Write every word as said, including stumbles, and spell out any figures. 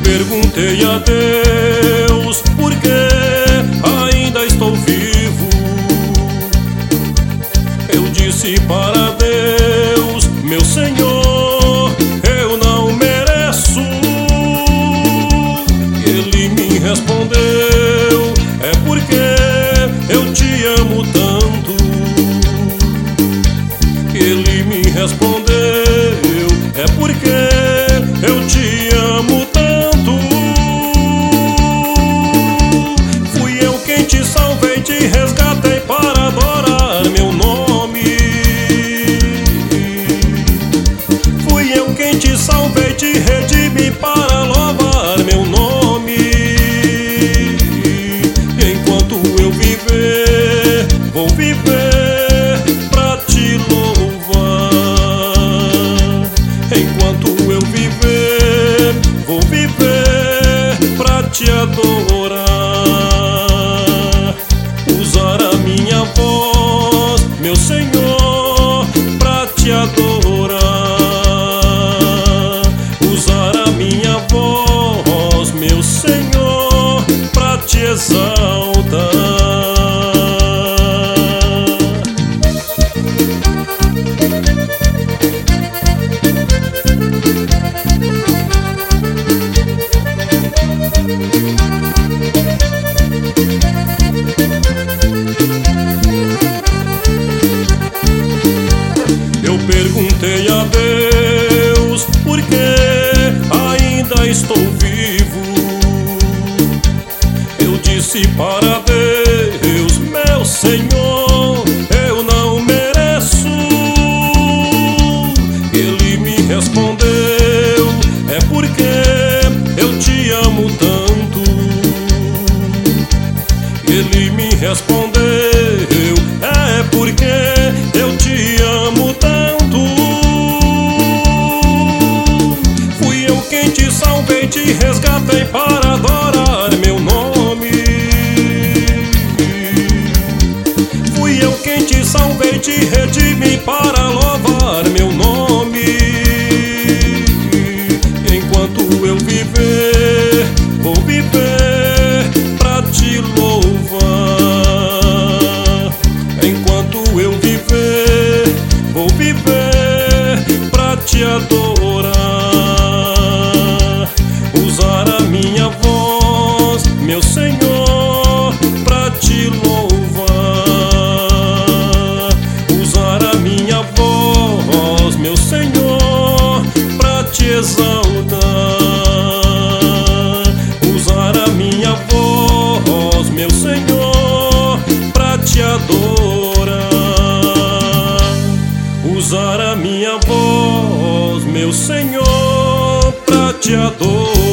perguntei a Deus por que ainda estou vivo. Eu disse para Deus, meu Senhor, eu não mereço. Ele me respondeu, é porque eu te amo tanto. Ele me respondeu, é porque eu te amo tanto. Fui eu quem te salvei, te resgatei para adorar meu nome. Fui eu quem te salvei, te redimi para louvar meu nome. Enquanto eu viver, vou viver pra te louvar. Enquanto eu viver, vou viver pra te adorar. Usar a minha voz, meu Senhor, pra te adorar. Usar a minha voz, meu Senhor, pra te exaltar. Eu perguntei a Deus por que ainda estou vivo. Eu disse para Deus, meu Senhor, eu não mereço. Ele me respondeu, é porque eu te amo tanto. Ele me respondeu, é porque eu te amo tanto. Fui eu quem te salvei, te resgatei para adorar meu nome. Fui eu quem te salvei, te redimi para louvar meu nome. Enquanto eu viver, vou viver pra te louvar. Enquanto eu viver, vou viver pra te adorar. Usar a minha voz, meu Senhor, pra te louvar. Usar a minha voz, meu Senhor, pra te exaltar. Usar a minha voz, meu Senhor, pra te adorar. Usar a minha voz, meu Senhor, pra te adorar.